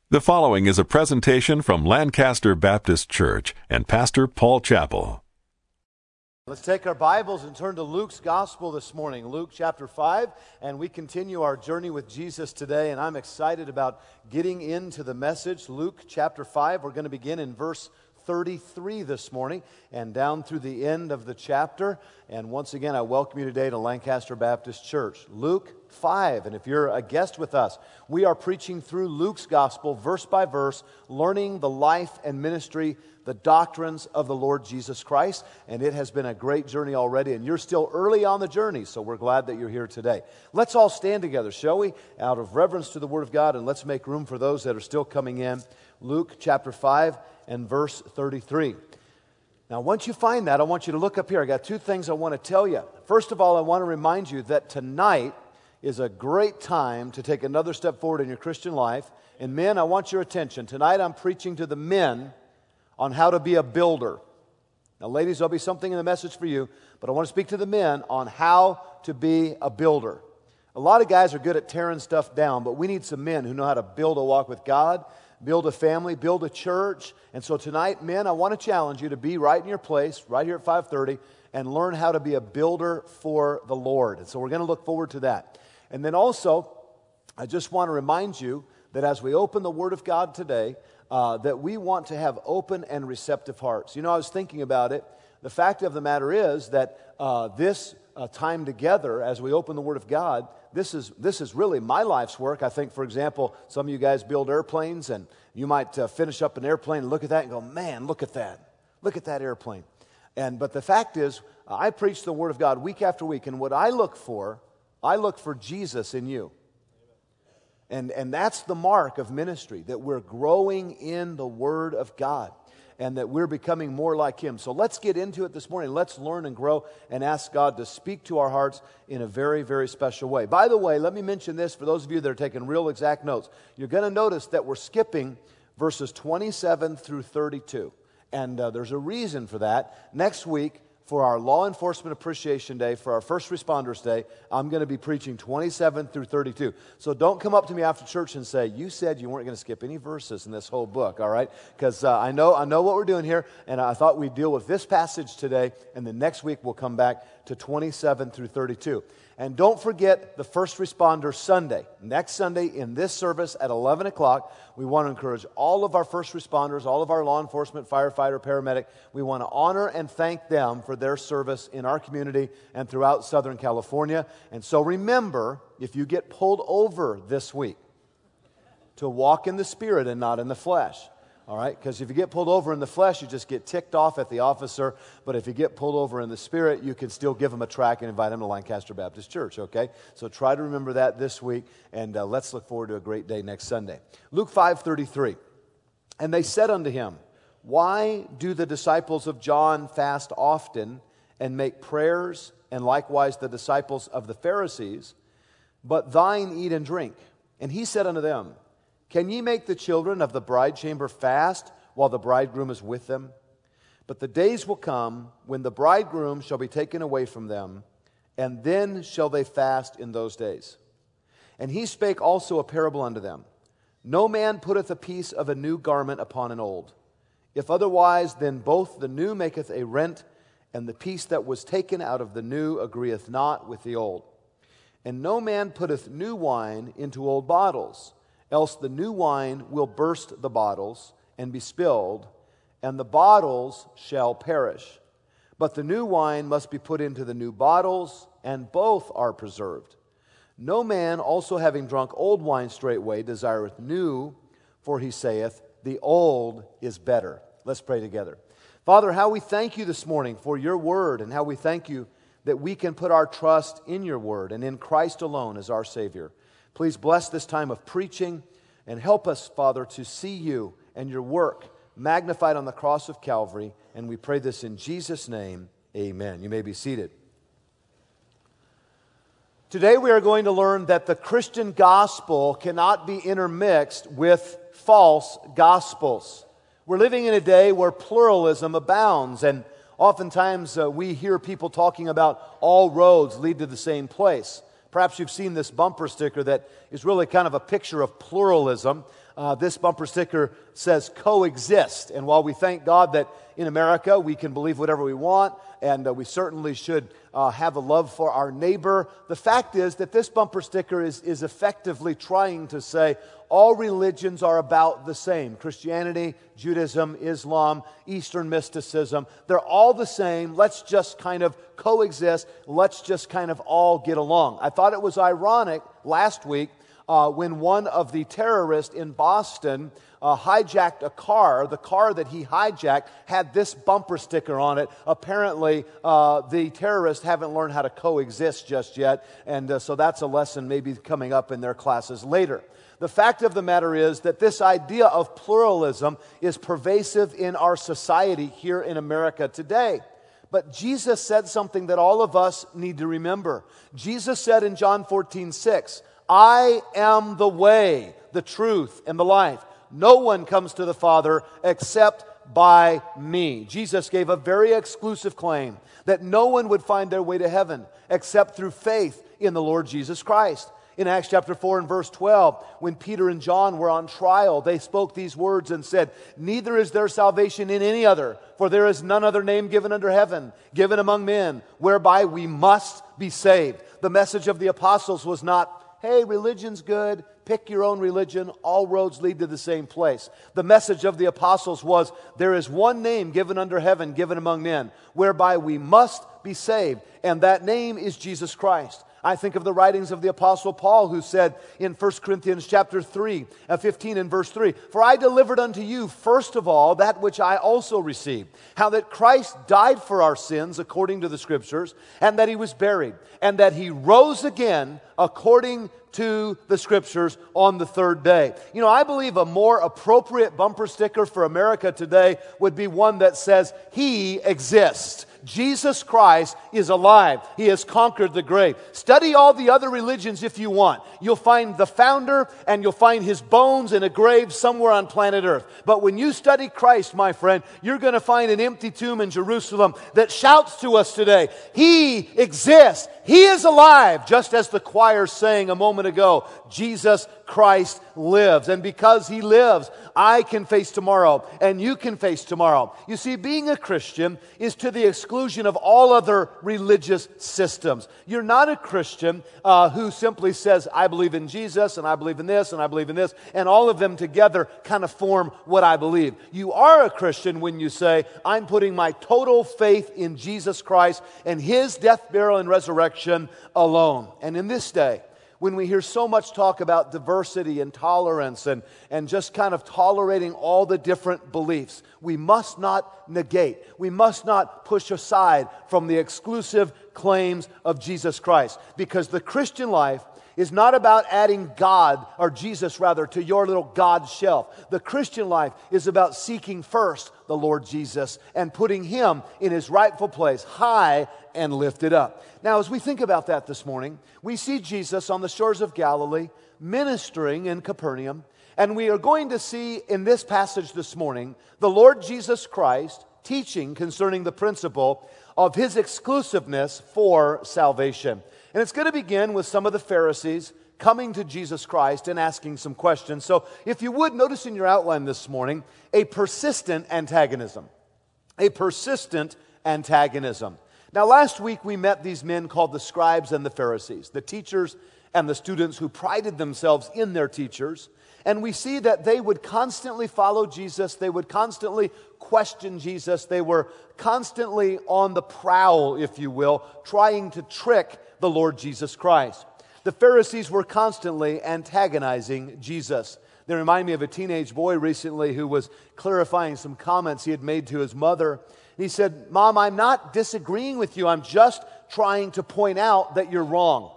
The following is a presentation from Lancaster Baptist Church and Pastor Paul Chappell. Let's take our Bibles and turn to Luke's Gospel this morning, Luke chapter 5, and we continue our journey with Jesus today, and I'm excited about getting into the message. Luke chapter 5, we're going to begin in verse 33 this morning and down through the end of the chapter. And once again, I welcome you today to Lancaster Baptist Church. Luke 5, and if you're a guest with us, we are preaching through Luke's Gospel verse by verse, learning the life and ministry, the doctrines of the Lord Jesus Christ. And it has been a great journey already, and you're still early on the journey, so we're glad that you're here today. Let's all stand together, shall we? Out of reverence to the Word of God, and let's make room for those that are still coming in. Luke chapter 5 and verse 33. Now, once you find that, I want you to look up here. I got two things I want to tell you. First of all, I want to remind you that tonight is a great time to take another step forward in your Christian life. And men, I want your attention. Tonight I'm preaching to the men on how to be a builder. Now, ladies, there'll be something in the message for you, but I want to speak to the men on how to be a builder. A lot of guys are good at tearing stuff down, but we need some men who know how to build a walk with God, build a family, build a church. And so tonight, men, I want to challenge you to be right in your place, right here at 5:30, and learn how to be a builder for the Lord. And so we're going to look forward to that. And then also, I just want to remind you that as we open the Word of God today, that we want to have open and receptive hearts. You know, I was thinking about it. The fact of the matter is that this time together, as we open the Word of God, this is really my life's work. I think, for example, some of you guys build airplanes, and you might finish up an airplane and look at that and go, man, look at that. Look at that airplane. But the fact is, I preach the Word of God week after week, and what I look for Jesus in you. And that's the mark of ministry, that we're growing in the Word of God and that we're becoming more like Him. So let's get into it this morning. Let's learn and grow and ask God to speak to our hearts in a very, very special way. By the way, let me mention this for those of you that are taking real exact notes. You're going to notice that we're skipping verses 27 through 32. And there's a reason for that. Next week, for our Law Enforcement Appreciation Day, for our First Responders Day, I'm going to be preaching 27 through 32. So don't come up to me after church and say, you said you weren't going to skip any verses in this whole book, all right? Because I know what we're doing here, and I thought we'd deal with this passage today, and then next week we'll come back to 27 through 32. And don't forget the First Responder Sunday. Next Sunday in this service at 11 o'clock, we want to encourage all of our first responders, all of our law enforcement, firefighter, paramedic. We want to honor and thank them for their service in our community and throughout Southern California. And so remember, if you get pulled over this week, to walk in the Spirit and not in the flesh. All right, because if you get pulled over in the flesh, you just get ticked off at the officer. But if you get pulled over in the Spirit, you can still give them a tract and invite them to Lancaster Baptist Church, okay? So try to remember that this week, and let's look forward to a great day next Sunday. Luke 5:33, and they said unto him, why do the disciples of John fast often and make prayers, and likewise the disciples of the Pharisees, but thine eat and drink? And he said unto them, can ye make the children of the bride chamber fast while the bridegroom is with them? But the days will come when the bridegroom shall be taken away from them, and then shall they fast in those days. And he spake also a parable unto them. No man putteth a piece of a new garment upon an old. If otherwise, then both the new maketh a rent, and the piece that was taken out of the new agreeth not with the old. And no man putteth new wine into old bottles, else the new wine will burst the bottles and be spilled, and the bottles shall perish. But the new wine must be put into the new bottles, and both are preserved. No man also having drunk old wine straightway desireth new, for he saith, the old is better. Let's pray together. Father, how we thank you this morning for your word, and how we thank you that we can put our trust in your word and in Christ alone as our Savior. Please bless this time of preaching and help us, Father, to see you and your work magnified on the cross of Calvary. And we pray this in Jesus' name. Amen. You may be seated. Today we are going to learn that the Christian gospel cannot be intermixed with false gospels. We're living in a day where pluralism abounds, and oftentimes we hear people talking about all roads lead to the same place. Perhaps you've seen this bumper sticker that is really kind of a picture of pluralism. This bumper sticker says coexist. And while we thank God that in America we can believe whatever we want, and we certainly should have a love for our neighbor, the fact is that this bumper sticker is effectively trying to say all religions are about the same. Christianity, Judaism, Islam, Eastern mysticism, they're all the same. Let's just kind of coexist. Let's just kind of all get along. I thought it was ironic last week when one of the terrorists in Boston hijacked a car. The car that he hijacked had this bumper sticker on it. Apparently, the terrorists haven't learned how to coexist just yet, and so that's a lesson maybe coming up in their classes later. The fact of the matter is that this idea of pluralism is pervasive in our society here in America today. But Jesus said something that all of us need to remember. Jesus said in John 14:6, I am the way, the truth, and the life. No one comes to the Father except by me. Jesus gave a very exclusive claim that no one would find their way to heaven except through faith in the Lord Jesus Christ. In Acts chapter 4 and verse 12, when Peter and John were on trial, they spoke these words and said, neither is there salvation in any other, for there is none other name given under heaven, given among men, whereby we must be saved. The message of the apostles was not, hey, religion's good, pick your own religion, all roads lead to the same place. The message of the apostles was, there is one name given under heaven, given among men, whereby we must be saved, and that name is Jesus Christ. I think of the writings of the Apostle Paul, who said in 1 Corinthians chapter 3, 15 and verse 3, for I delivered unto you first of all that which I also received, how that Christ died for our sins according to the Scriptures, and that He was buried, and that He rose again according to the Scriptures on the third day. You know, I believe a more appropriate bumper sticker for America today would be one that says, He exists. Jesus Christ is alive. He has conquered the grave. Study all the other religions if you want. You'll find the founder and you'll find his bones in a grave somewhere on planet Earth. But when you study Christ, my friend, you're going to find an empty tomb in Jerusalem that shouts to us today, He exists. He is alive. Just as the choir sang a moment ago, Jesus Christ lives. And because He lives, I can face tomorrow and you can face tomorrow. You see, being a Christian is to the exclusion of all other religious systems. You're not a Christian who simply says, I believe in Jesus and I believe in this and I believe in this, and all of them together kind of form what I believe. You are a Christian when you say, I'm putting my total faith in Jesus Christ and His death, burial, and resurrection alone. And in this day, when we hear so much talk about diversity and tolerance and just kind of tolerating all the different beliefs, we must not negate, we must not push aside from the exclusive claims of Jesus Christ. Because the Christian life is not about adding God, or Jesus rather, to your little God shelf. The Christian life is about seeking first the Lord Jesus and putting Him in His rightful place, high and lifted up. Now, as we think about that this morning, we see Jesus on the shores of Galilee ministering in Capernaum, and we are going to see in this passage this morning the Lord Jesus Christ teaching concerning the principle of His exclusiveness for salvation. And it's going to begin with some of the Pharisees coming to Jesus Christ and asking some questions. So if you would, notice in your outline this morning, a persistent antagonism. A persistent antagonism. Now, last week we met these men called the scribes and the Pharisees, the teachers and the students who prided themselves in their teachers. And we see that they would constantly follow Jesus. They would constantly question Jesus. They were constantly on the prowl, if you will, trying to trick the Lord Jesus Christ. The Pharisees were constantly antagonizing Jesus. They remind me of a teenage boy recently who was clarifying some comments he had made to his mother. He said, Mom, I'm not disagreeing with you. I'm just trying to point out that you're wrong.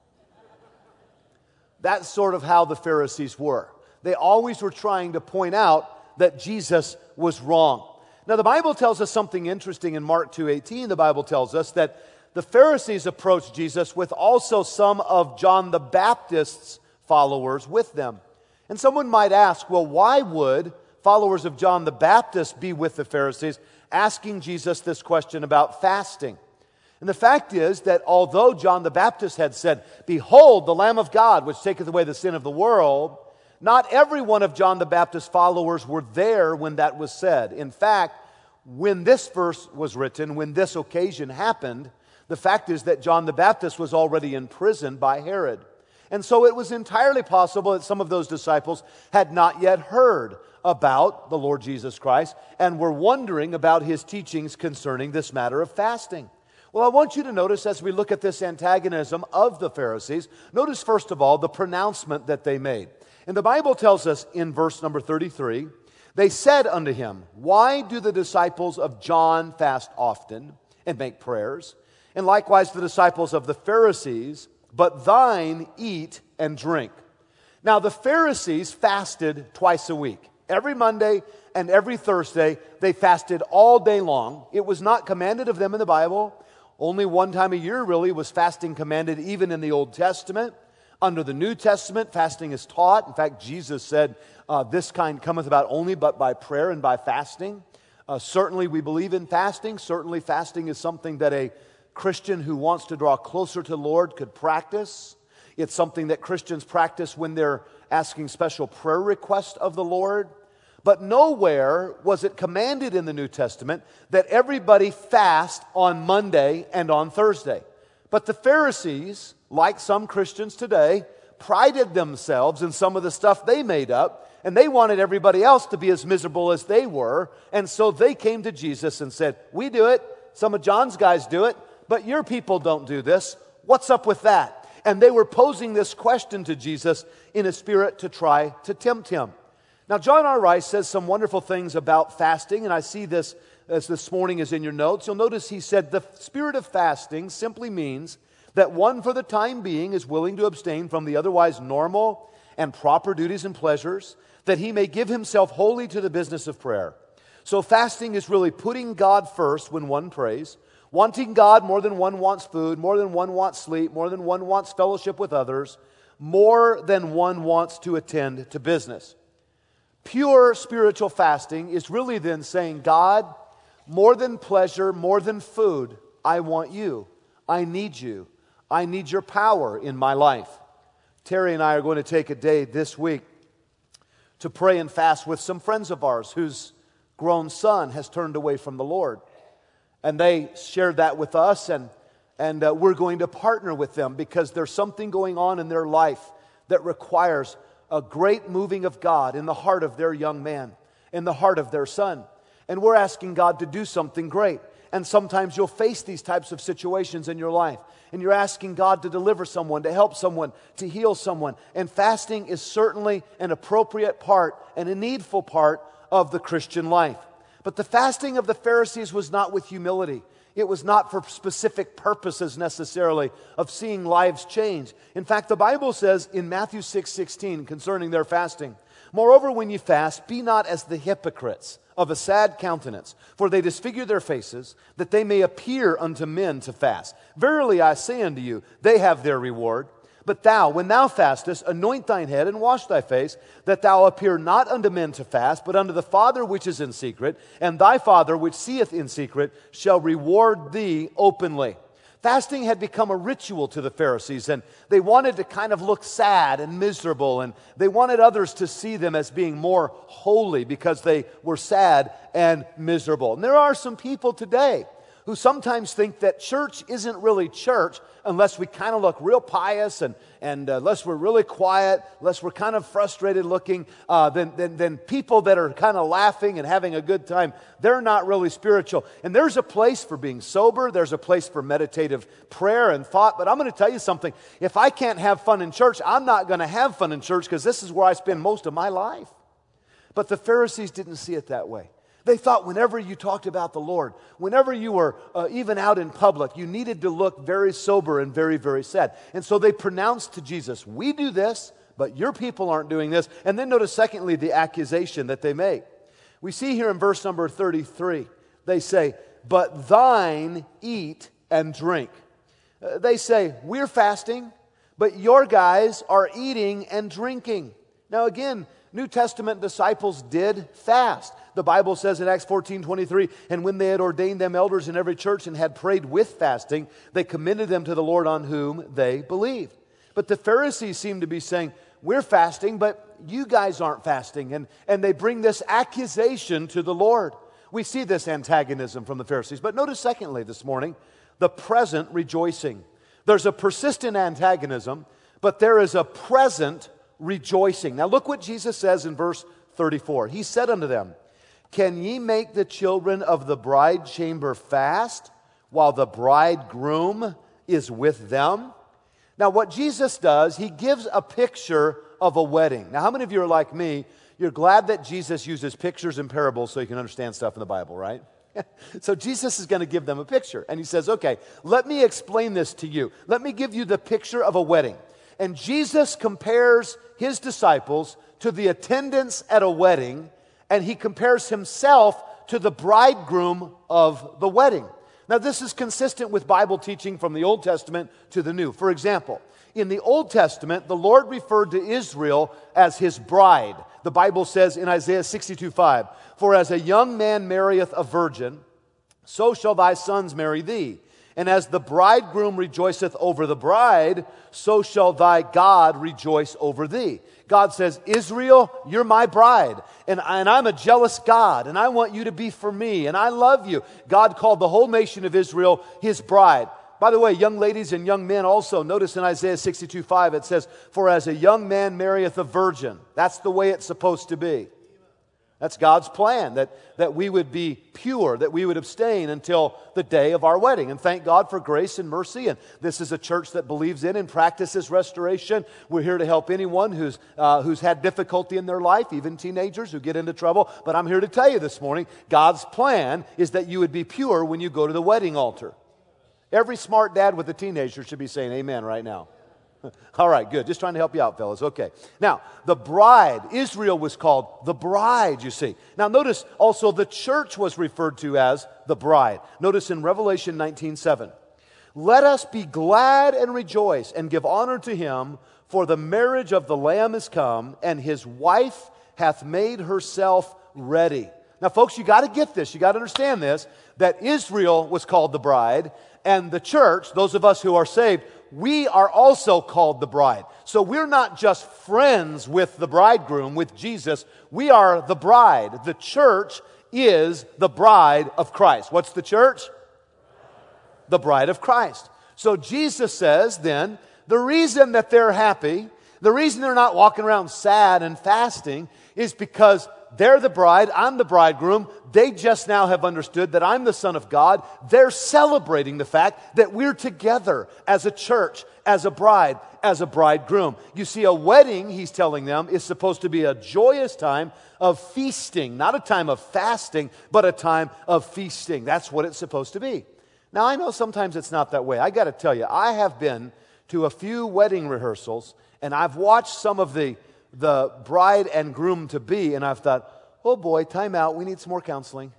That's sort of how the Pharisees were. They always were trying to point out that Jesus was wrong. Now, the Bible tells us something interesting in Mark 2:18. The Bible tells us that the Pharisees approached Jesus with also some of John the Baptist's followers with them. And someone might ask, well, why would followers of John the Baptist be with the Pharisees, asking Jesus this question about fasting? And the fact is that although John the Baptist had said, Behold, the Lamb of God, which taketh away the sin of the world, Not every one of John the Baptist's followers were there when that was said. In fact, when this verse was written, when this occasion happened, the fact is that John the Baptist was already in prison by Herod. And so it was entirely possible that some of those disciples had not yet heard about the Lord Jesus Christ and were wondering about his teachings concerning this matter of fasting. Well, I want you to notice as we look at this antagonism of the Pharisees, notice first of all the pronouncement that they made. And the Bible tells us in verse number 33, they said unto him, why do the disciples of John fast often and make prayers? And likewise the disciples of the Pharisees, but thine eat and drink. Now the Pharisees fasted twice a week. Every Monday and every Thursday, they fasted all day long. It was not commanded of them in the Bible. Only one time a year, really, was fasting commanded, even in the Old Testament. Under the New Testament, fasting is taught. In fact, Jesus said, this kind cometh about only but by prayer and by fasting. Certainly, we believe in fasting. Certainly, fasting is something that a Christian who wants to draw closer to the Lord could practice. It's something that Christians practice when they're asking special prayer requests of the Lord. But nowhere was it commanded in the New Testament that everybody fast on Monday and on Thursday. But the Pharisees, like some Christians today, prided themselves in some of the stuff they made up, and they wanted everybody else to be as miserable as they were. And so they came to Jesus and said, we do it, some of John's guys do it, but your people don't do this. What's up with that? And they were posing this question to Jesus in a spirit to try to tempt him. Now, John R. Rice says some wonderful things about fasting, and I see this as this morning is in your notes. You'll notice he said, the spirit of fasting simply means that one for the time being is willing to abstain from the otherwise normal and proper duties and pleasures, that he may give himself wholly to the business of prayer. So fasting is really putting God first when one prays, wanting God more than one wants food, more than one wants sleep, more than one wants fellowship with others, more than one wants to attend to business. Pure spiritual fasting is really then saying, God, more than pleasure, more than food, I want you. I need you. I need your power in my life. Terry and I are going to take a day this week to pray and fast with some friends of ours whose grown son has turned away from the Lord. And they shared that with us, and we're going to partner with them because there's something going on in their life that requires a great moving of God in the heart of their young man, in the heart of their son. And we're asking God to do something great. And sometimes you'll face these types of situations in your life. And you're asking God to deliver someone, to help someone, to heal someone. And fasting is certainly an appropriate part and a needful part of the Christian life. But the fasting of the Pharisees was not with humility. It was not for specific purposes necessarily of seeing lives change. In fact, the Bible says in Matthew 6:16 concerning their fasting, moreover, when you fast, be not as the hypocrites of a sad countenance, for they disfigure their faces, that they may appear unto men to fast. Verily I say unto you, they have their reward. But thou, when thou fastest, anoint thine head and wash thy face, that thou appear not unto men to fast, but unto the Father which is in secret, and thy Father which seeth in secret shall reward thee openly. Fasting had become a ritual to the Pharisees, and they wanted to kind of look sad and miserable, and they wanted others to see them as being more holy because they were sad and miserable. And there are some people today who sometimes think that church isn't really church unless we kind of look real pious and unless we're really quiet, unless we're kind of frustrated looking, then people that are kind of laughing and having a good time, they're not really spiritual. And there's a place for being sober, there's a place for meditative prayer and thought, but I'm going to tell you something. If I can't have fun in church, I'm not going to have fun in church because this is where I spend most of my life. But the Pharisees didn't see it that way. They thought whenever you talked about the Lord, whenever you were even out in public, you needed to look very sober and very, very sad. And so they pronounced to Jesus, we do this, but your people aren't doing this. And then notice secondly, the accusation that they make. We see here in verse number 33, they say, but thine eat and drink. They say, we're fasting, but your guys are eating and drinking. Now again, New Testament disciples did fast. The Bible says in Acts 14:23, and when they had ordained them elders in every church and had prayed with fasting, they commended them to the Lord on whom they believed. But the Pharisees seem to be saying, we're fasting, but you guys aren't fasting. And they bring this accusation to the Lord. We see this antagonism from the Pharisees. But notice secondly this morning, the present rejoicing. There's a persistent antagonism, but there is a present rejoicing. Now look what Jesus says in verse 34. He said unto them, can ye make the children of the bride chamber fast while the bridegroom is with them? Now what Jesus does, he gives a picture of a wedding. Now how many of you are like me? You're glad that Jesus uses pictures and parables so you can understand stuff in the Bible, right? So Jesus is going to give them a picture. And he says, okay, let me explain this to you. Let me give you the picture of a wedding. And Jesus compares his disciples to the attendants at a wedding, and he compares himself to the bridegroom of the wedding. Now, this is consistent with Bible teaching from the Old Testament to the New. For example, in the Old Testament, the Lord referred to Israel as his bride. The Bible says in Isaiah 62:5, for as a young man marrieth a virgin, so shall thy sons marry thee. And as the bridegroom rejoiceth over the bride, so shall thy God rejoice over thee. God says, Israel, you're my bride, and I'm a jealous God, and I want you to be for me, and I love you. God called the whole nation of Israel his bride. By the way, young ladies and young men also, notice in Isaiah 62:5 it says, for as a young man marrieth a virgin. That's the way it's supposed to be. That's God's plan, that we would be pure, that we would abstain until the day of our wedding. And thank God for grace and mercy. And this is a church that believes in and practices restoration. We're here to help anyone who's had difficulty in their life, even teenagers who get into trouble. But I'm here to tell you this morning, God's plan is that you would be pure when you go to the wedding altar. Every smart dad with a teenager should be saying amen right now. All right, good. Just trying to help you out, fellas. Okay. Now, the bride, Israel was called the bride, you see. Now, notice also the church was referred to as the bride. Notice in Revelation 19:7, let us be glad and rejoice and give honor to him, for the marriage of the Lamb is come, and his wife hath made herself ready. Now, folks, you got to get this. You got to understand this, that Israel was called the bride, and the church, those of us who are saved, we are also called the bride. So we're not just friends with the bridegroom, with Jesus. We are the bride. The church is the bride of Christ. What's the church? The bride of Christ. So Jesus says then, the reason that they're happy, the reason they're not walking around sad and fasting is because they're the bride, I'm the bridegroom. They just now have understood that I'm the Son of God. They're celebrating the fact that we're together as a church, as a bride, as a bridegroom. You see, a wedding, he's telling them, is supposed to be a joyous time of feasting. Not a time of fasting, but a time of feasting. That's what it's supposed to be. Now, I know sometimes it's not that way. I got to tell you, I have been to a few wedding rehearsals, and I've watched some of the bride and groom to be, and I've thought, oh boy, time out, we need some more counseling.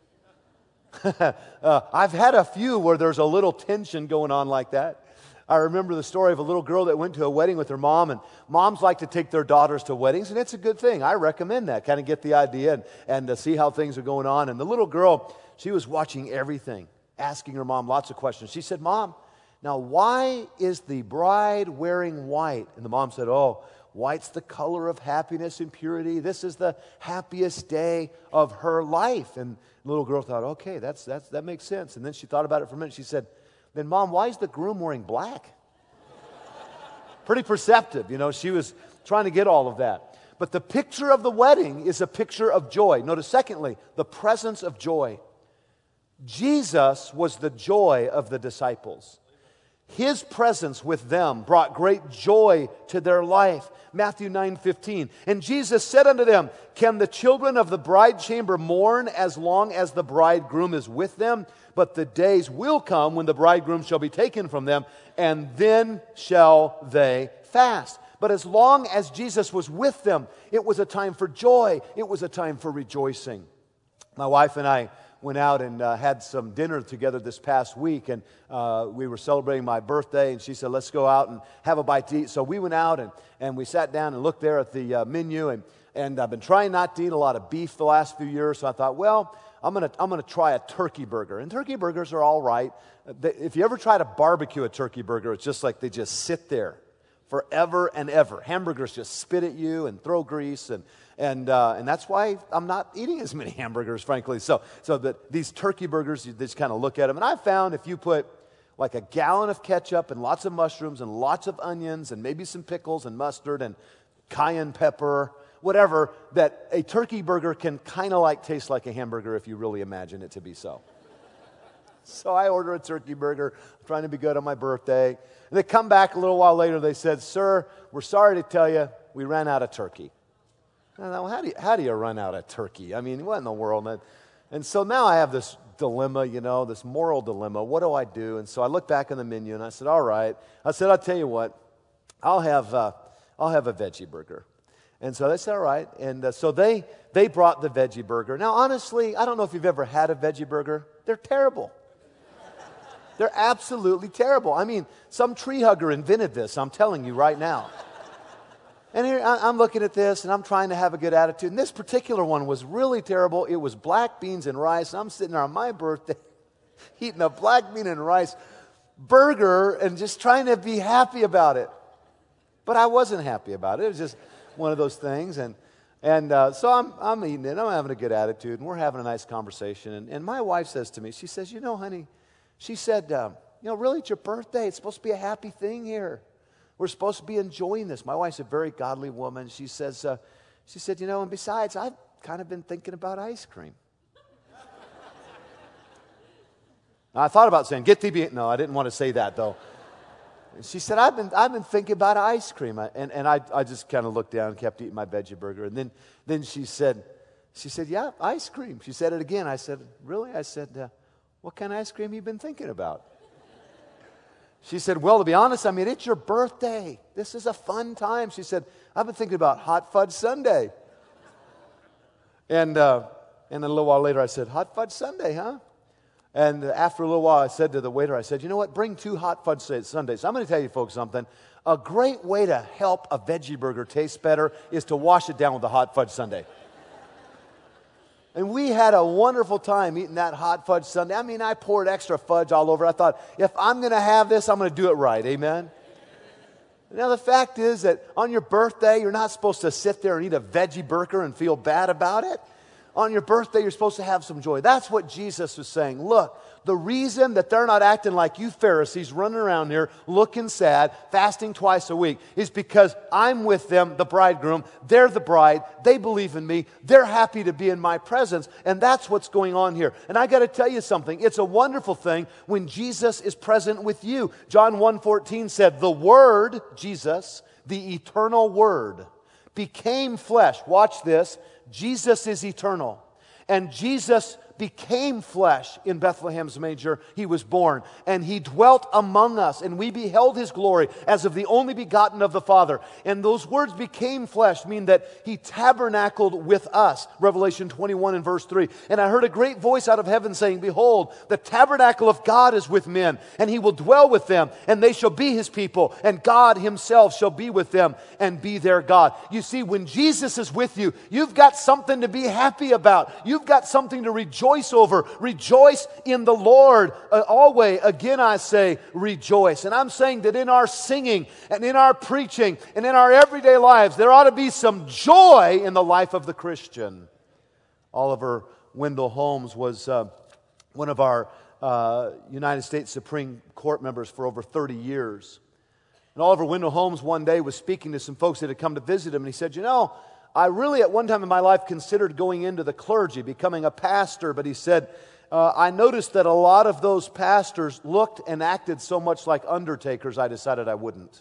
I've had a few where there's a little tension going on like that. I remember the story of a little girl that went to a wedding with her mom, and moms like to take their daughters to weddings, and it's a good thing. I recommend that, kind of get the idea and to see how things are going on. And the little girl, she was watching everything, asking her mom lots of questions. She said, Mom, now why is the bride wearing white? And the mom said, oh, white's the color of happiness and purity. This is the happiest day of her life. And the little girl thought, okay, that makes sense. And then she thought about it for a minute. She said, then Mom, why is the groom wearing black? Pretty perceptive, she was trying to get all of that. But the picture of the wedding is a picture of joy. Notice, secondly, the presence of joy. Jesus was the joy of the disciples. His presence with them brought great joy to their life. Matthew 9:15. And Jesus said unto them, can the children of the bride chamber mourn as long as the bridegroom is with them? But the days will come when the bridegroom shall be taken from them, and then shall they fast. But as long as Jesus was with them, it was a time for joy. It was a time for rejoicing. My wife and I went out and had some dinner together this past week, and we were celebrating my birthday, and she said, let's go out and have a bite to eat. So we went out, and we sat down and looked there at the menu, and I've been trying not to eat a lot of beef the last few years, so I thought, well, I'm gonna try a turkey burger. And turkey burgers are all right. If you ever try to barbecue a turkey burger, it's just like they just sit there forever and ever. Hamburgers just spit at you and throw grease, and that's why I'm not eating as many hamburgers, frankly. So that these turkey burgers, you just kind of look at them. And I found if you put like a gallon of ketchup and lots of mushrooms and lots of onions and maybe some pickles and mustard and cayenne pepper, whatever, that a turkey burger can kind of like taste like a hamburger if you really imagine it to be so. So I order a turkey burger, I'm trying to be good on my birthday. And they come back a little while later, they said, "Sir, we're sorry to tell you, we ran out of turkey." And I thought, well, how do you run out of turkey? I mean, what in the world? And so now I have this dilemma, this moral dilemma. What do I do? And so I look back on the menu and I said, all right. I said, I'll tell you what, I'll have a veggie burger. And so they said, all right. And so they brought the veggie burger. Now, honestly, I don't know if you've ever had a veggie burger. They're terrible. They're absolutely terrible. I mean, some tree hugger invented this, I'm telling you right now. And here I'm looking at this, and I'm trying to have a good attitude. And this particular one was really terrible. It was black beans and rice. And I'm sitting there on my birthday eating a black bean and rice burger and just trying to be happy about it. But I wasn't happy about it. It was just one of those things. And so I'm eating it. I'm having a good attitude, and we're having a nice conversation. And my wife says to me, she says, honey, she said, really, it's your birthday. It's supposed to be a happy thing here. We're supposed to be enjoying this. My wife's a very godly woman. She said, and besides, I've kind of been thinking about ice cream. I thought about saying, no, I didn't want to say that, though. She said, I've been thinking about ice cream. And I just kind of looked down and kept eating my veggie burger. And then she said, yeah, ice cream. She said it again. I said, really? I said, what kind of ice cream have you been thinking about? She said, well, to be honest, it's your birthday. This is a fun time. She said, I've been thinking about hot fudge sundae. And then a little while later, I said, hot fudge sundae, huh? And after a little while, I said to the waiter, I said, you know what, bring 2 hot fudge sundaes. I'm going to tell you folks something. A great way to help a veggie burger taste better is to wash it down with a hot fudge sundae. And we had a wonderful time eating that hot fudge sundae. I poured extra fudge all over. I thought, if I'm going to have this, I'm going to do it right. Amen? Now, the fact is that on your birthday, you're not supposed to sit there and eat a veggie burger and feel bad about it. On your birthday, you're supposed to have some joy. That's what Jesus was saying. Look, the reason that they're not acting like you Pharisees running around here looking sad, fasting twice a week, is because I'm with them, the bridegroom. They're the bride. They believe in me. They're happy to be in my presence. And that's what's going on here. And I got to tell you something. It's a wonderful thing when Jesus is present with you. John 1:14 said, the Word, Jesus, the eternal Word, became flesh. Watch this. Jesus is eternal. And Jesus became flesh in Bethlehem's manger. He was born, and He dwelt among us, and we beheld His glory as of the only begotten of the Father. And those words became flesh mean that He tabernacled with us. Revelation 21 and verse 3. And I heard a great voice out of heaven saying, behold, the tabernacle of God is with men, and He will dwell with them, and they shall be His people, and God Himself shall be with them and be their God. You see, when Jesus is with you, you've got something to be happy about. You've got something to rejoice over. Rejoice in the Lord always. Again, I say rejoice. And I'm saying that in our singing and in our preaching and in our everyday lives, there ought to be some joy in the life of the Christian. Oliver Wendell Holmes was one of our United States Supreme Court members for over 30 years. And Oliver Wendell Holmes one day was speaking to some folks that had come to visit him, and he said, I really at one time in my life considered going into the clergy, becoming a pastor, but he said, I noticed that a lot of those pastors looked and acted so much like undertakers, I decided I wouldn't.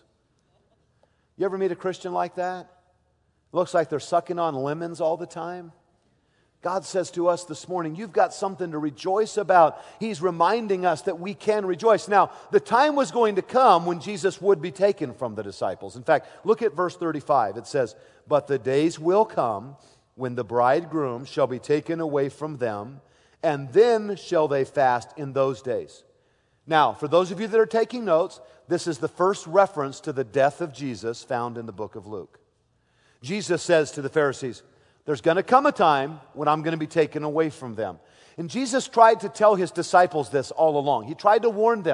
You ever meet a Christian like that? Looks like they're sucking on lemons all the time. God says to us this morning, you've got something to rejoice about. He's reminding us that we can rejoice. Now, the time was going to come when Jesus would be taken from the disciples. In fact, look at verse 35. It says, but the days will come when the bridegroom shall be taken away from them, and then shall they fast in those days. Now, for those of you that are taking notes, this is the first reference to the death of Jesus found in the book of Luke. Jesus says to the Pharisees, there's going to come a time when I'm going to be taken away from them. And Jesus tried to tell His disciples this all along. He tried to warn them.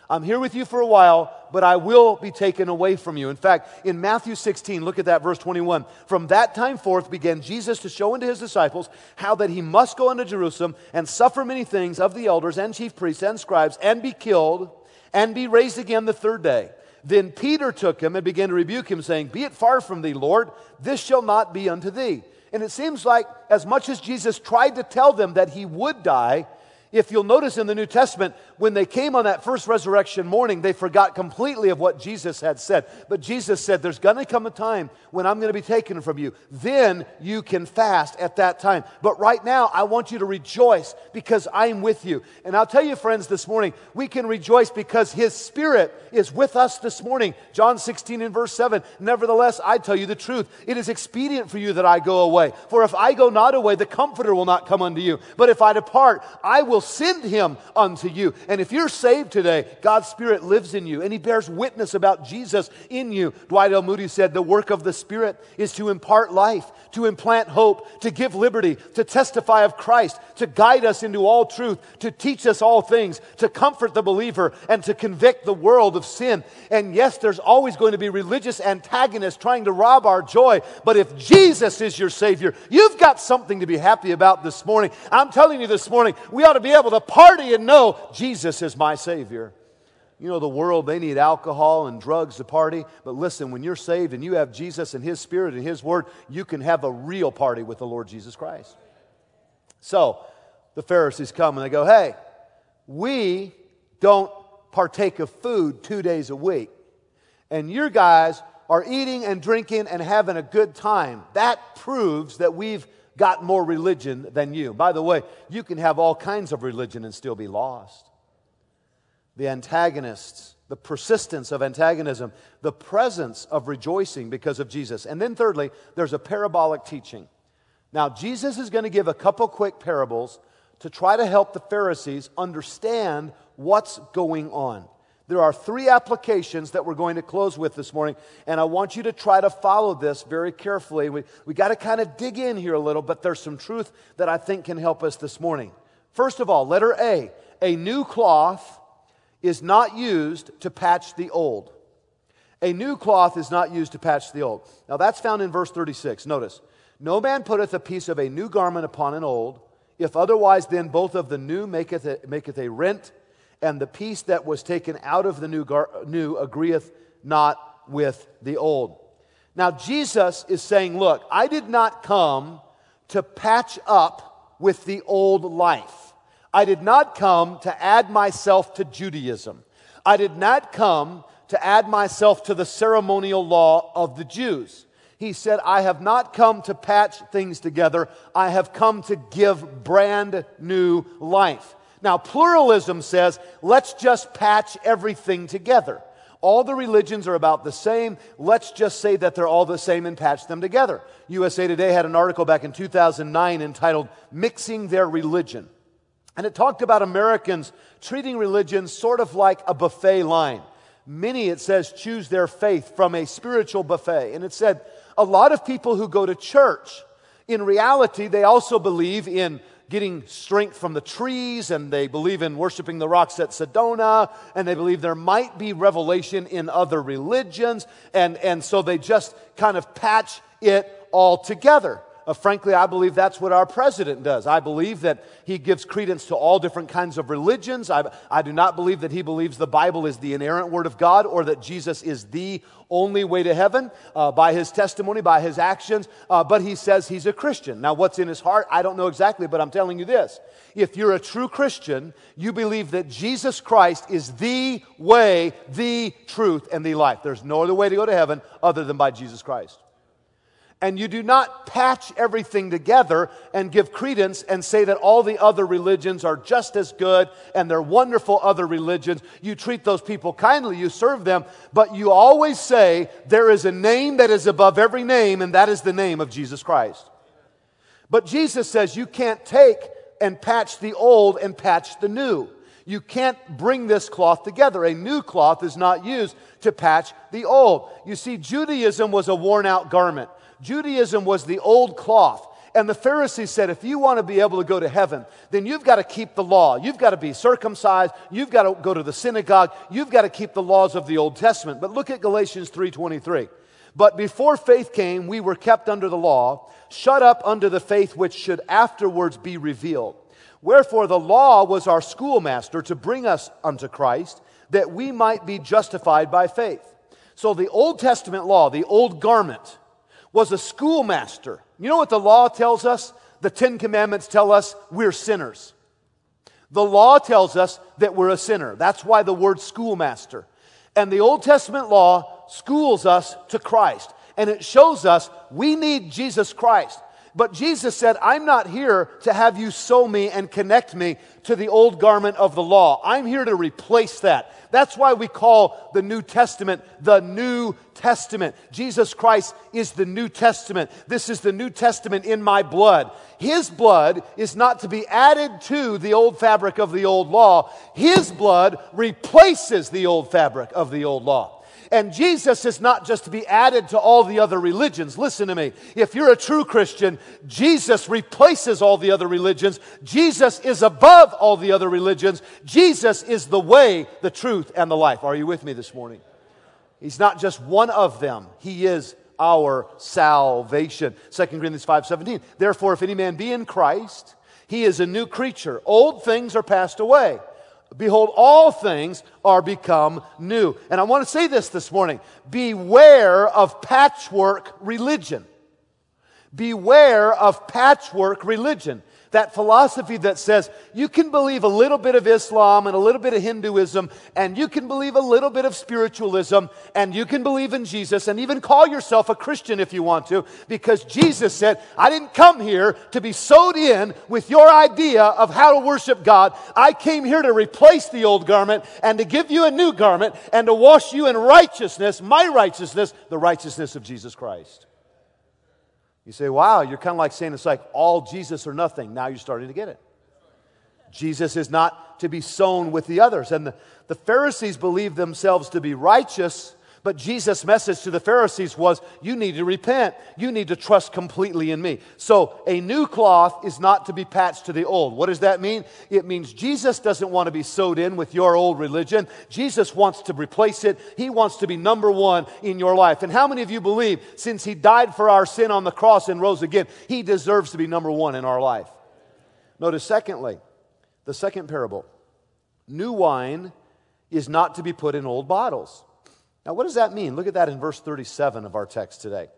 I'm here with you for a while, but I will be taken away from you. In fact, in Matthew 16, look at that, verse 21. From that time forth began Jesus to show unto his disciples how that he must go unto Jerusalem and suffer many things of the elders and chief priests and scribes, and be killed, and be raised again the third day. Then Peter took him and began to rebuke him, saying, Be it far from thee, Lord, this shall not be unto thee. And it seems like as much as Jesus tried to tell them that he would die, if you'll notice in the New Testament, when they came on that first resurrection morning, they forgot completely of what Jesus had said. But Jesus said, there's going to come a time when I'm going to be taken from you. Then you can fast at that time. But right now, I want you to rejoice because I'm with you. And I'll tell you, friends, this morning, we can rejoice because His Spirit is with us this morning. John 16 and verse 7, Nevertheless, I tell you the truth. It is expedient for you that I go away. For if I go not away, the Comforter will not come unto you. But if I depart, I will send Him unto you. And if you're saved today, God's Spirit lives in you, and He bears witness about Jesus in you. Dwight L. Moody said, the work of the Spirit is to impart life, to implant hope, to give liberty, to testify of Christ, to guide us into all truth, to teach us all things, to comfort the believer, and to convict the world of sin. And yes, there's always going to be religious antagonists trying to rob our joy, but if Jesus is your Savior, you've got something to be happy about this morning. I'm telling you this morning, we ought to be able to party and know Jesus is my Savior. You know, the world, they need alcohol and drugs to party. But listen, when you're saved and you have Jesus and His Spirit and His Word, you can have a real party with the Lord Jesus Christ. So, the Pharisees come and they go, hey, we don't partake of food 2 days a week. And you guys are eating and drinking and having a good time. That proves that we've got more religion than you. By the way, you can have all kinds of religion and still be lost. The antagonists, the persistence of antagonism, the presence of rejoicing because of Jesus. And then thirdly, there's a parabolic teaching. Now, Jesus is going to give a couple quick parables to try to help the Pharisees understand what's going on. There are three applications that we're going to close with this morning, and I want you to try to follow this very carefully. We got to kind of dig in here a little, but there's some truth that I think can help us this morning. First of all, letter A new cloth is not used to patch the old. A new cloth is not used to patch the old. Now that's found in verse 36. Notice, no man putteth a piece of a new garment upon an old, if otherwise then both of the new maketh a rent, and the piece that was taken out of the new agreeth not with the old. Now Jesus is saying, look, I did not come to patch up with the old life. I did not come to add myself to Judaism. I did not come to add myself to the ceremonial law of the Jews. He said, I have not come to patch things together. I have come to give brand new life. Now, pluralism says, let's just patch everything together. All the religions are about the same. Let's just say that they're all the same and patch them together. USA Today had an article back in 2009 entitled, Mixing Their Religion. And it talked about Americans treating religion sort of like a buffet line. Many, it says, choose their faith from a spiritual buffet. And it said, a lot of people who go to church, in reality, they also believe in getting strength from the trees, and they believe in worshiping the rocks at Sedona, and they believe there might be revelation in other religions, and so they just kind of patch it all together. Frankly, I believe that's what our president does. I believe that he gives credence to all different kinds of religions. I do not believe that he believes the Bible is the inerrant Word of God or that Jesus is the only way to heaven by his testimony, by his actions, but he says he's a Christian. Now, what's in his heart, I don't know exactly, but I'm telling you this. If you're a true Christian, you believe that Jesus Christ is the way, the truth, and the life. There's no other way to go to heaven other than by Jesus Christ. And you do not patch everything together and give credence and say that all the other religions are just as good and they're wonderful other religions. You treat those people kindly, you serve them, but you always say there is a name that is above every name, and that is the name of Jesus Christ. But Jesus says you can't take and patch the old and patch the new. You can't bring this cloth together. A new cloth is not used to patch the old. You see, Judaism was a worn-out garment. Judaism was the old cloth. And the Pharisees said, if you want to be able to go to heaven, then you've got to keep the law. You've got to be circumcised. You've got to go to the synagogue. You've got to keep the laws of the Old Testament. But look at Galatians 3:23. But before faith came, we were kept under the law, shut up under the faith which should afterwards be revealed. Wherefore the law was our schoolmaster to bring us unto Christ, that we might be justified by faith. So the Old Testament law, the old garment, was a schoolmaster. You know what the law tells us? The Ten Commandments tell us we're sinners. The law tells us that we're a sinner. That's why the word schoolmaster. And the Old Testament law schools us to Christ. And it shows us we need Jesus Christ. But Jesus said, I'm not here to have you sew me and connect me to the old garment of the law. I'm here to replace that. That's why we call the New Testament the New Testament. Jesus Christ is the New Testament. This is the New Testament in my blood. His blood is not to be added to the old fabric of the old law. His blood replaces the old fabric of the old law. And Jesus is not just to be added to all the other religions. Listen to me. If you're a true Christian, Jesus replaces all the other religions. Jesus is above all the other religions. Jesus is the way, the truth, and the life. Are you with me this morning? He's not just one of them. He is our salvation. 2 Corinthians 5:17. Therefore, if any man be in Christ, he is a new creature. Old things are passed away. Behold, all things are become new. And I want to say this morning. Beware of patchwork religion. Beware of patchwork religion. That philosophy that says you can believe a little bit of Islam and a little bit of Hinduism, and you can believe a little bit of spiritualism, and you can believe in Jesus, and even call yourself a Christian if you want to, because Jesus said, I didn't come here to be sewed in with your idea of how to worship God. I came here to replace the old garment and to give you a new garment and to wash you in righteousness, my righteousness, the righteousness of Jesus Christ. You say, wow, you're kind of like saying it's like all Jesus or nothing. Now you're starting to get it. Jesus is not to be sown with the others. And the Pharisees believed themselves to be righteous, but Jesus' message to the Pharisees was, you need to repent. You need to trust completely in me. So a new cloth is not to be patched to the old. What does that mean? It means Jesus doesn't want to be sewed in with your old religion. Jesus wants to replace it. He wants to be number one in your life. And how many of you believe since He died for our sin on the cross and rose again, He deserves to be number one in our life? Notice secondly, the second parable. New wine is not to be put in old bottles. Now, what does that mean? Look at that in verse 37 of our text today.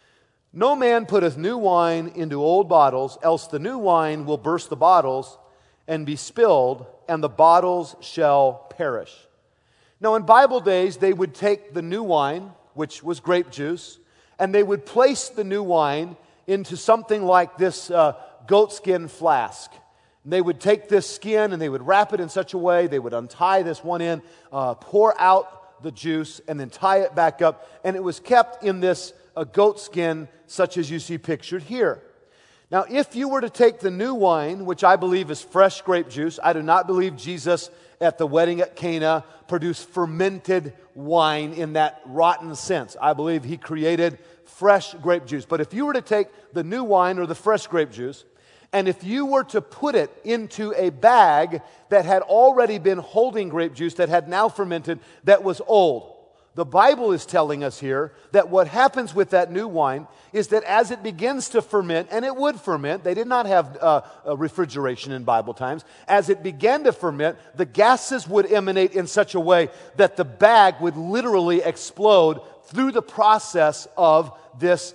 No man putteth new wine into old bottles, else the new wine will burst the bottles and be spilled, and the bottles shall perish. Now, in Bible days, they would take the new wine, which was grape juice, and they would place the new wine into something like this goatskin flask. And they would take this skin and they would wrap it in such a way, they would untie this one end, pour out the juice, and then tie it back up, and it was kept in this goat skin such as you see pictured here. Now, if you were to take the new wine, which I believe is fresh grape juice, I do not believe Jesus at the wedding at Cana produced fermented wine in that rotten sense. I believe He created fresh grape juice. But if you were to take the new wine or the fresh grape juice, and if you were to put it into a bag that had already been holding grape juice, that had now fermented, that was old, the Bible is telling us here that what happens with that new wine is that as it begins to ferment, and it would ferment, they did not have refrigeration in Bible times, as it began to ferment, the gases would emanate in such a way that the bag would literally explode through the process of this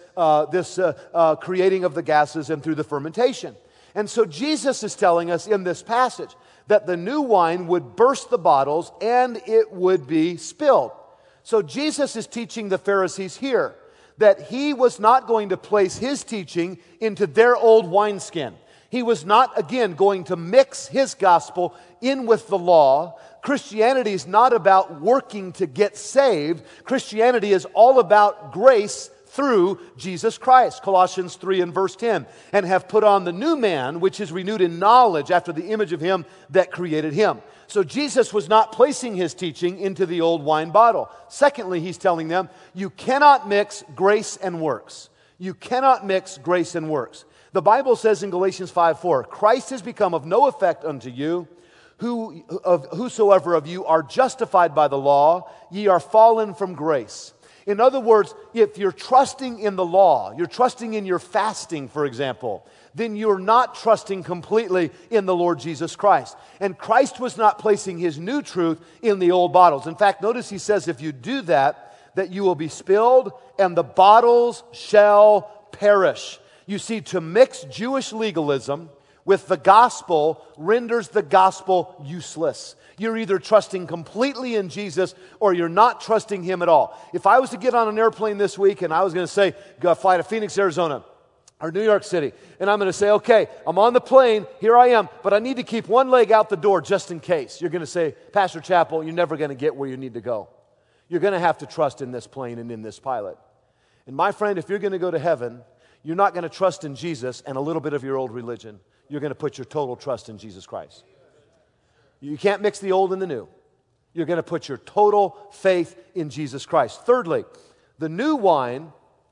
creating of the gases and through the fermentation. And so Jesus is telling us in this passage that the new wine would burst the bottles and it would be spilled. So Jesus is teaching the Pharisees here that He was not going to place His teaching into their old wineskin. He was not, again, going to mix His gospel in with the law. Christianity is not about working to get saved. Christianity is all about grace through Jesus Christ. Colossians 3 and verse 10. And have put on the new man, which is renewed in knowledge after the image of Him that created him. So Jesus was not placing His teaching into the old wine bottle. Secondly, He's telling them, you cannot mix grace and works. You cannot mix grace and works. The Bible says in Galatians 5:4, Christ has become of no effect unto you, whosoever of you are justified by the law, ye are fallen from grace. In other words, if you're trusting in the law, you're trusting in your fasting, for example, then you're not trusting completely in the Lord Jesus Christ. And Christ was not placing His new truth in the old bottles. In fact, notice He says, if you do that, that you will be spilled and the bottles shall perish. You see, to mix Jewish legalism with the gospel renders the gospel useless. You're either trusting completely in Jesus or you're not trusting Him at all. If I was to get on an airplane this week and I was going to say, go fly to Phoenix, Arizona, or New York City, and I'm going to say, okay, I'm on the plane, here I am, but I need to keep one leg out the door just in case. You're going to say, Pastor Chappell, you're never going to get where you need to go. You're going to have to trust in this plane and in this pilot. And my friend, if you're going to go to heaven, you're not going to trust in Jesus and a little bit of your old religion. You're going to put your total trust in Jesus Christ. You can't mix the old and the new. You're going to put your total faith in Jesus Christ. Thirdly, the new wine,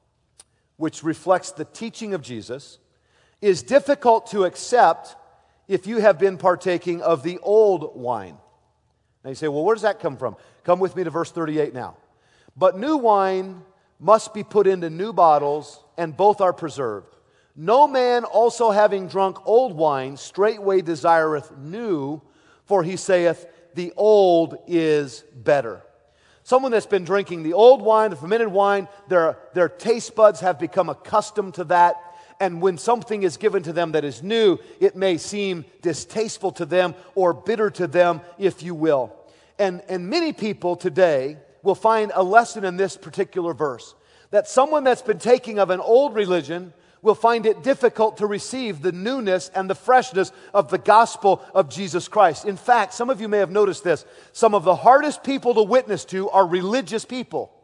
which reflects the teaching of Jesus, is difficult to accept if you have been partaking of the old wine. Now you say, well, where does that come from? Come with me to verse 38 now. But new wine must be put into new bottles, and both are preserved. No man also having drunk old wine straightway desireth new, for he saith, the old is better. Someone that's been drinking the old wine, the fermented wine, their taste buds have become accustomed to that. And when something is given to them that is new, it may seem distasteful to them or bitter to them, if you will. And many people today will find a lesson in this particular verse. That someone that's been taking of an old religion will find it difficult to receive the newness and the freshness of the gospel of Jesus Christ. In fact, some of you may have noticed this. Some of the hardest people to witness to are religious people.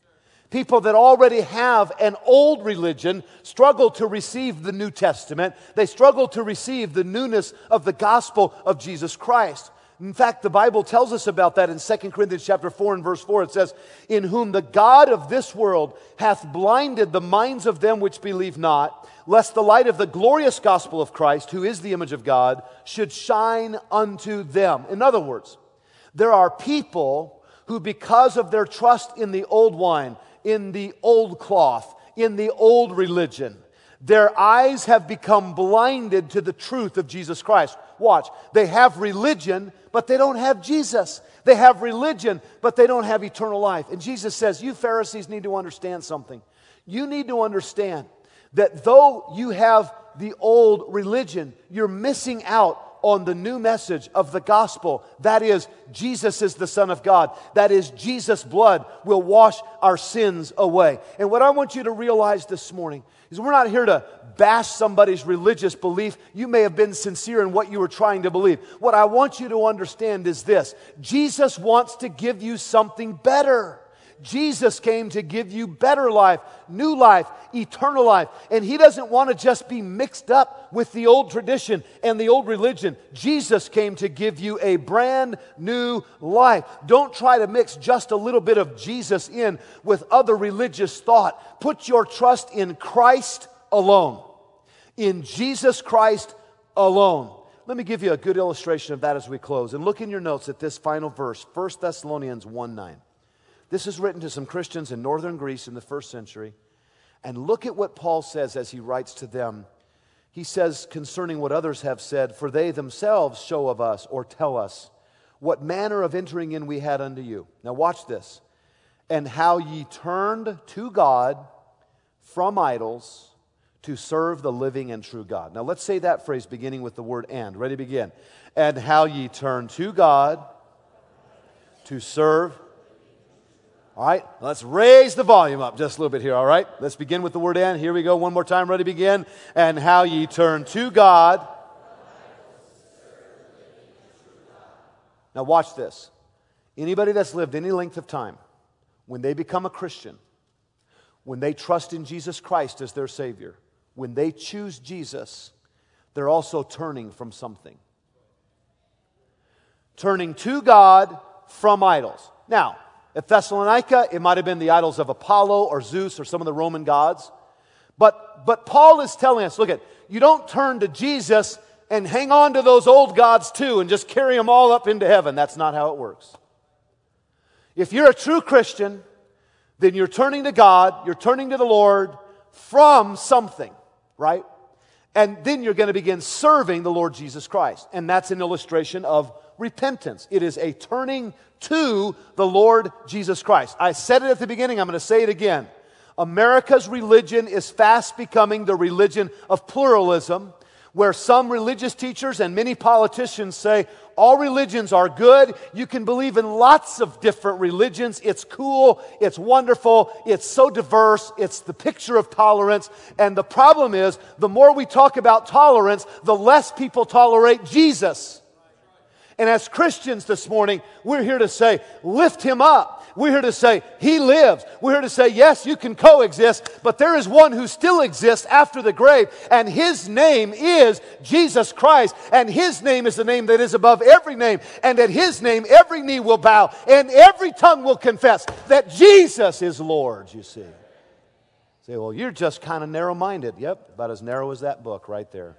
People that already have an old religion struggle to receive the New Testament. They struggle to receive the newness of the gospel of Jesus Christ. In fact, the Bible tells us about that in 2 Corinthians chapter 4 and verse 4. It says, in whom the God of this world hath blinded the minds of them which believe not, lest the light of the glorious gospel of Christ, who is the image of God, should shine unto them. In other words, there are people who, because of their trust in the old wine, in the old cloth, in the old religion, their eyes have become blinded to the truth of Jesus Christ. Watch. They have religion, but they don't have Jesus. They have religion, but they don't have eternal life. And Jesus says, you Pharisees need to understand something. You need to understand that though you have the old religion, you're missing out on the new message of the gospel. That is, Jesus is the Son of God. That is, Jesus' blood will wash our sins away. And what I want you to realize this morning is we're not here to bash somebody's religious belief. You may have been sincere in what you were trying to believe. What I want you to understand is this. Jesus wants to give you something better. Jesus came to give you better life, new life, eternal life. And He doesn't want to just be mixed up with the old tradition and the old religion. Jesus came to give you a brand new life. Don't try to mix just a little bit of Jesus in with other religious thought. Put your trust in Christ alone. In Jesus Christ alone. Let me give you a good illustration of that as we close. And look in your notes at this final verse, 1 Thessalonians 1:9. This is written to some Christians in northern Greece in the first century. And look at what Paul says as he writes to them. He says concerning what others have said, for they themselves show of us or tell us what manner of entering in we had unto you. Now watch this. And how ye turned to God from idols to serve the living and true God. Now let's say that phrase beginning with the word and. Ready, begin. And how ye turned to God to serve. All right, let's raise the volume up just a little bit here, all right? Let's begin with the word and. Here we go, one more time, ready, begin. And how ye turn to God. Now watch this. Anybody that's lived any length of time, when they become a Christian, when they trust in Jesus Christ as their Savior, when they choose Jesus, they're also turning from something. Turning to God from idols. Now, at Thessalonica, it might have been the idols of Apollo or Zeus or some of the Roman gods. But Paul is telling us, look at, you don't turn to Jesus and hang on to those old gods too and just carry them all up into heaven. That's not how it works. If you're a true Christian, then you're turning to God, you're turning to the Lord from something, right? And then you're going to begin serving the Lord Jesus Christ. And that's an illustration of repentance. It is a turning to the Lord Jesus Christ. I said it at the beginning, I'm going to say it again. America's religion is fast becoming the religion of pluralism, where some religious teachers and many politicians say, all religions are good. You can believe in lots of different religions. It's cool. It's wonderful. It's so diverse. It's the picture of tolerance. And the problem is, the more we talk about tolerance, the less people tolerate Jesus. And as Christians this morning, we're here to say, lift Him up. We're here to say, He lives. We're here to say, yes, you can coexist, but there is one who still exists after the grave, and His name is Jesus Christ, and His name is the name that is above every name, and at His name every knee will bow, and every tongue will confess that Jesus is Lord, you see. Say, well, you're just kind of narrow-minded. Yep, about as narrow as that book right there.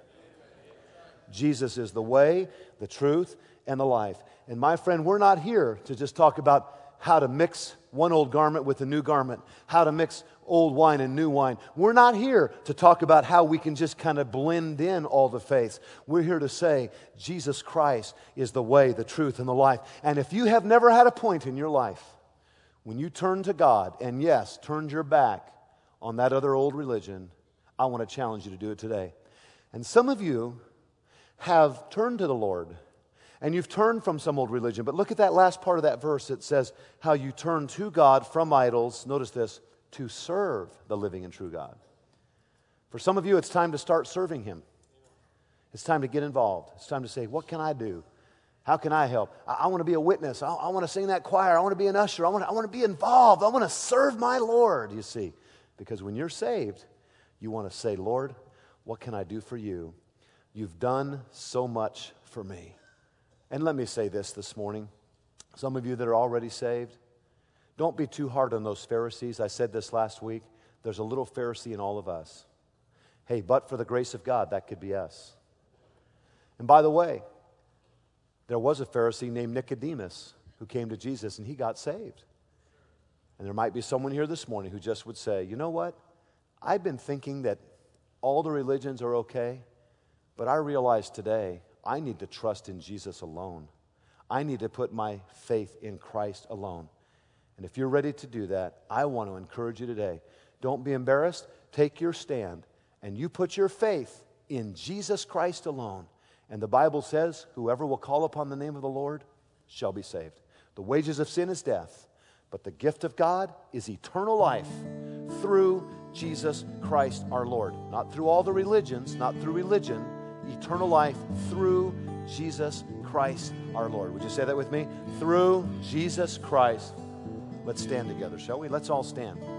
Jesus is the way, the truth, and the life. And my friend, we're not here to just talk about how to mix one old garment with a new garment, how to mix old wine and new wine. We're not here to talk about how we can just kind of blend in all the faiths. We're here to say Jesus Christ is the way, the truth, and the life. And if you have never had a point in your life when you turn to God and, yes, turned your back on that other old religion, I want to challenge you to do it today. And some of you have turned to the Lord, and you've turned from some old religion. But look at that last part of that verse. It says how you turn to God from idols, notice this, to serve the living and true God. For some of you, it's time to start serving Him. It's time to get involved. It's time to say, what can I do? How can I help? I want to be a witness. I want to sing that choir. I want to be an usher. I want to be involved. I want to serve my Lord, you see. Because when you're saved, you want to say, Lord, what can I do for you? You've done so much for me. And let me say this morning. Some of you that are already saved, don't be too hard on those Pharisees. I said this last week. There's a little Pharisee in all of us. Hey, but for the grace of God, that could be us. And by the way, there was a Pharisee named Nicodemus who came to Jesus and he got saved. And there might be someone here this morning who just would say, you know what? I've been thinking that all the religions are okay, but I realize today I need to trust in Jesus alone. I need to put my faith in Christ alone. And if you're ready to do that, I want to encourage you today. Don't be embarrassed. Take your stand, and you put your faith in Jesus Christ alone. And the Bible says, whoever will call upon the name of the Lord shall be saved. The wages of sin is death, but the gift of God is eternal life through Jesus Christ our Lord. Not through all the religions, not through religion. Eternal life through Jesus Christ our Lord. Would you say that with me? Through Jesus Christ. Let's stand together, shall we? Let's all stand.